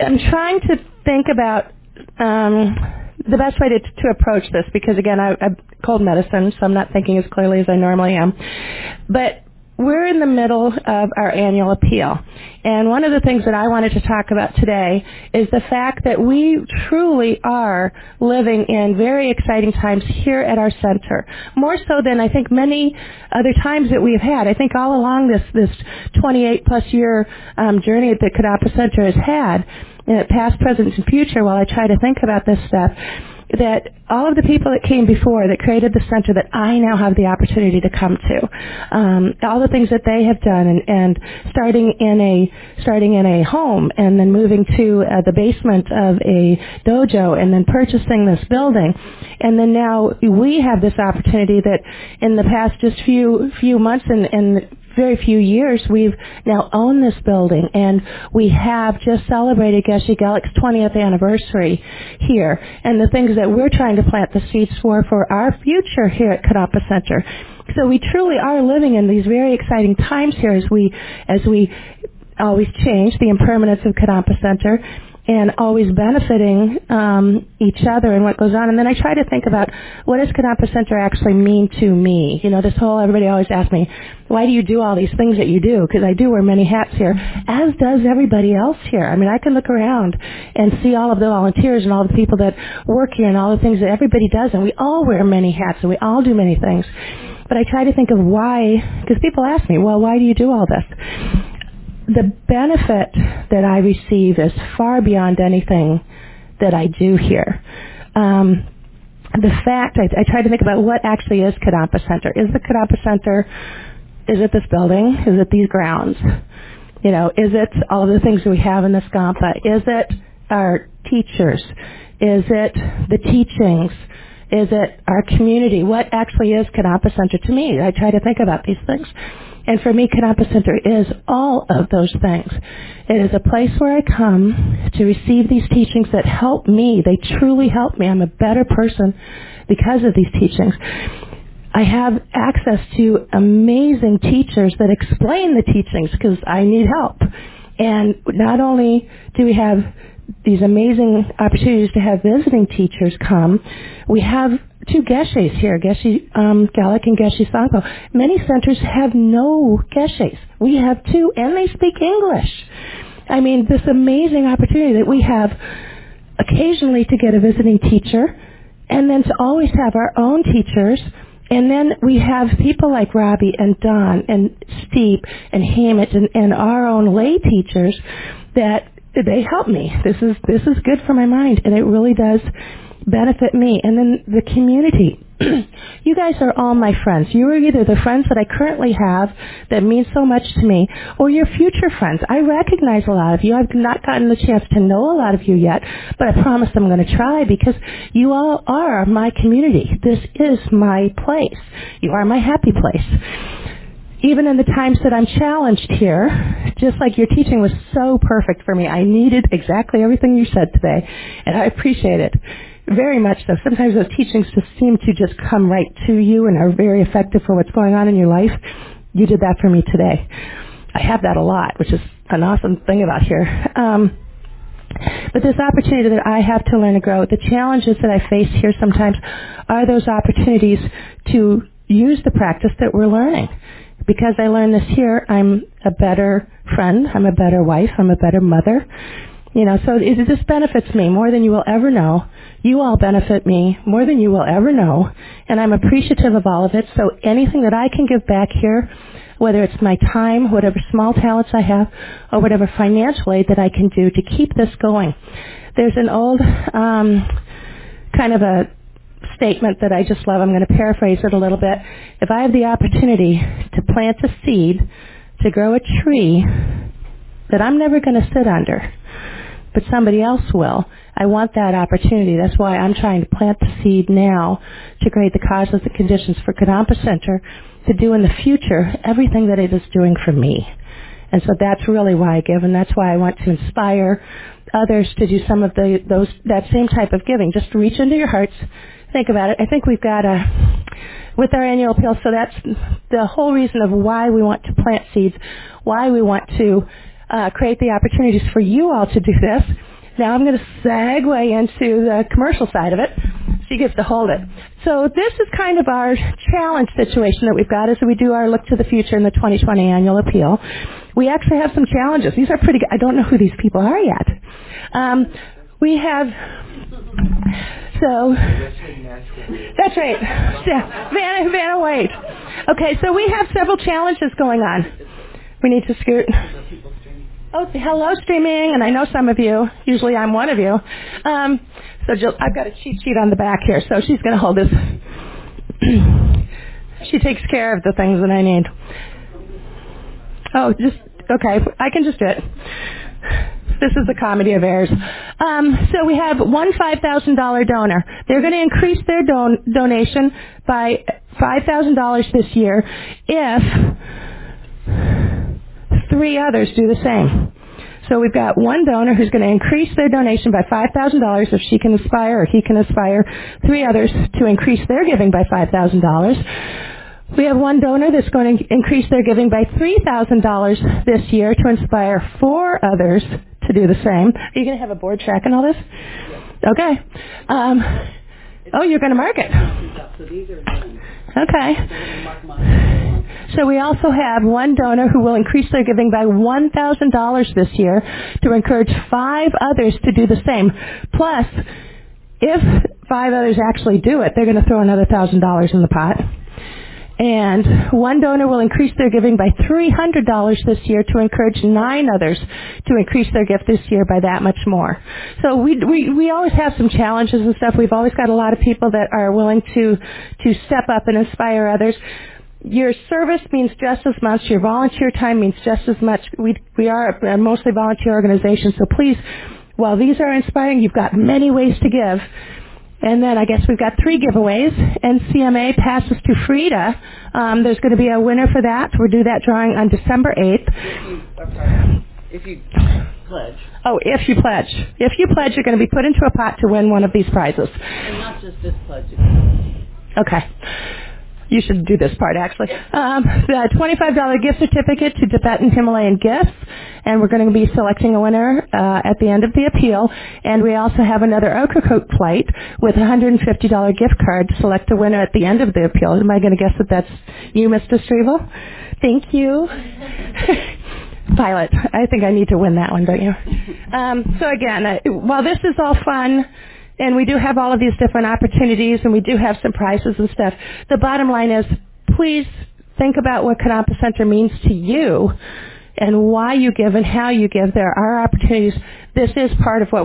I'm trying to think about the best way to approach this, because again, I'm cold medicine, so I'm not thinking as clearly as I normally am. But we're in the middle of our annual appeal. And one of the things that I wanted to talk about today is the fact that we truly are living in very exciting times here at our center. More so than I think many other times that we've had. I think all along this 28 plus year journey that Kadampa Center has had, past, present, and future, while I try to think about this stuff, that all of the people that came before that created the center that I now have the opportunity to come to, all the things that they have done, and starting in a home, and then moving to the basement of a dojo, and then purchasing this building, and then now we have this opportunity that in the past just few months and very few years, we've now owned this building, and we have just celebrated Geshe Gelik's 20th anniversary here, and the things that we're trying to plant the seeds for our future here at Kadampa Center. So we truly are living in these very exciting times here as we always change the impermanence of Kadampa Center, and always benefiting each other and what goes on. And then I try to think about, what does Kadampa Center actually mean to me? You know, everybody always asks me, why do you do all these things that you do? Because I do wear many hats here, as does everybody else here. I mean, I can look around and see all of the volunteers and all the people that work here and all the things that everybody does, and we all wear many hats and we all do many things. But I try to think of why, because people ask me, well, why do you do all this? The benefit that I receive is far beyond anything that I do here. The fact, I try to think about what actually is Kadampa Center. Is the Kadampa Center, is it this building? Is it these grounds? You know, is it all of the things that we have in the Skampa? Is it our teachers? Is it the teachings? Is it our community? What actually is Kadampa Center to me? I try to think about these things. And for me, Kadampa Center is all of those things. It is a place where I come to receive these teachings that help me. They truly help me. I'm a better person because of these teachings. I have access to amazing teachers that explain the teachings because I need help. And not only do we have these amazing opportunities to have visiting teachers come, we have two Geshes here, Geshe Gelik and Geshe Sangpo. Many centers have no Geshes. We have two, and they speak English. I mean, this amazing opportunity that we have occasionally to get a visiting teacher, and then to always have our own teachers. And then we have people like Robbie and Don and Steve and Hamid and our own lay teachers that they help me. This is good for my mind, and it really does benefit me. And then the community. You guys are all my friends. You are either the friends that I currently have that mean so much to me, or your future friends. I recognize a lot of you. I've not gotten the chance to know a lot of you yet, but I promise I'm going to try, because you all are my community. This is my place. You are my happy place. Even in the times that I'm challenged here, just like your teaching was so perfect for me. I needed exactly everything you said today, and I appreciate it very much so. Sometimes those teachings just seem to just come right to you and are very effective for what's going on in your life. You did that for me today. I have that a lot, which is an awesome thing about here. But this opportunity that I have to learn and grow, the challenges that I face here sometimes are those opportunities to use the practice that we're learning. Because I learned this here, I'm a better friend, I'm a better wife, I'm a better mother. You know, so this benefits me more than you will ever know. You all benefit me more than you will ever know. And I'm appreciative of all of it. So anything that I can give back here, whether it's my time, whatever small talents I have, or whatever financial aid that I can do to keep this going. There's an old kind of a statement that I just love. I'm going to paraphrase it a little bit. If I have the opportunity to plant a seed, to grow a tree that I'm never going to sit under, but somebody else will, I want that opportunity. That's why I'm trying to plant the seed now to create the causes and conditions for Kadampa Center to do in the future everything that it is doing for me. And so that's really why I give, and that's why I want to inspire others to do some of that same type of giving. Just reach into your hearts. Think about it. I think we've got with our annual appeal, so that's the whole reason of why we want to plant seeds, why we want to create the opportunities for you all to do this, Now I'm going to segue into the commercial side of it. She gets to hold it. So this is kind of our challenge situation that we've got as we do our look to the future in the 2020 annual appeal. We actually have some challenges. These are pretty good. I don't know who these people are yet. We have, so, that's right. Yeah, Vanna, wait. Okay, so we have several challenges going on. We need to scoot. Oh, hello, streaming, and I know some of you. Usually I'm one of you. So Jill, I've got a cheat sheet on the back here, so she's going to hold this. She takes care of the things that I need. Oh, okay, I can just do it. This is the comedy of errors. So we have one $5,000 donor. They're going to increase their donation by $5,000 this year if 3 others do the same. So we've got one donor who's going to increase their donation by $5,000 if she can aspire or he can aspire 3 others to increase their giving by $5,000. We have one donor that's going to increase their giving by $3,000 this year to inspire 4 others to do the same. Are you going to have a board tracking all this? Yes. Okay. You're going to mark it. Okay. So we also have one donor who will increase their giving by $1,000 this year to encourage 5 others to do the same. Plus, if 5 others actually do it, they're going to throw another $1,000 in the pot. And one donor will increase their giving by $300 this year to encourage 9 others to increase their gift this year by that much more. So we always have some challenges and stuff. We've always got a lot of people that are willing to step up and inspire others. Your service means just as much. Your volunteer time means just as much. We are a mostly volunteer organization, so please, while these are inspiring, you've got many ways to give. And then I guess we've got 3 giveaways. NCMA passes to Frida. There's going to be a winner for that. We'll do that drawing on December 8th. If you pledge. Oh, if you pledge. If you pledge, you're going to be put into a pot to win one of these prizes. And not just this pledge. Okay. You should do this part, actually. The $25 gift certificate to Tibetan Himalayan Gifts, and we're going to be selecting a winner at the end of the appeal. And we also have another Ocracoke flight with a $150 gift card to select a winner at the end of the appeal. Am I going to guess that that's you, Mr. Strevel? Thank you. Violet, I think I need to win that one, don't you? So again, while this is all fun, and we do have all of these different opportunities, and we do have some prizes and stuff, the bottom line is, please think about what Kadampa Center means to you and why you give and how you give. There are opportunities. This is part of what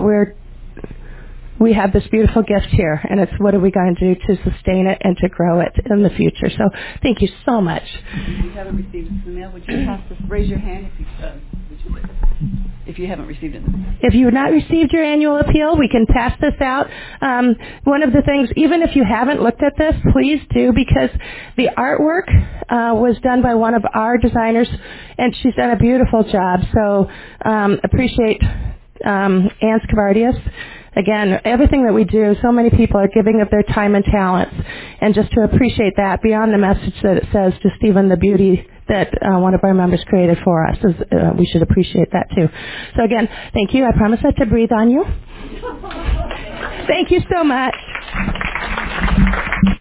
we have this beautiful gift here, and it's what are we going to do to sustain it and to grow it in the future. So thank you so much. If you haven't received it in the mail, would you pass this? Raise your hand if you haven't received it. If you have not received your annual appeal, we can pass this out. One of the things, even if you haven't looked at this, please do, because the artwork was done by one of our designers, and she's done a beautiful job. So appreciate Anne Scavardius. Again, everything that we do, so many people are giving of their time and talents. And just to appreciate that, beyond the message that it says to Stephen, the beauty that one of our members created for us, we should appreciate that too. So again, thank you. I promise not to breathe on you. Thank you so much.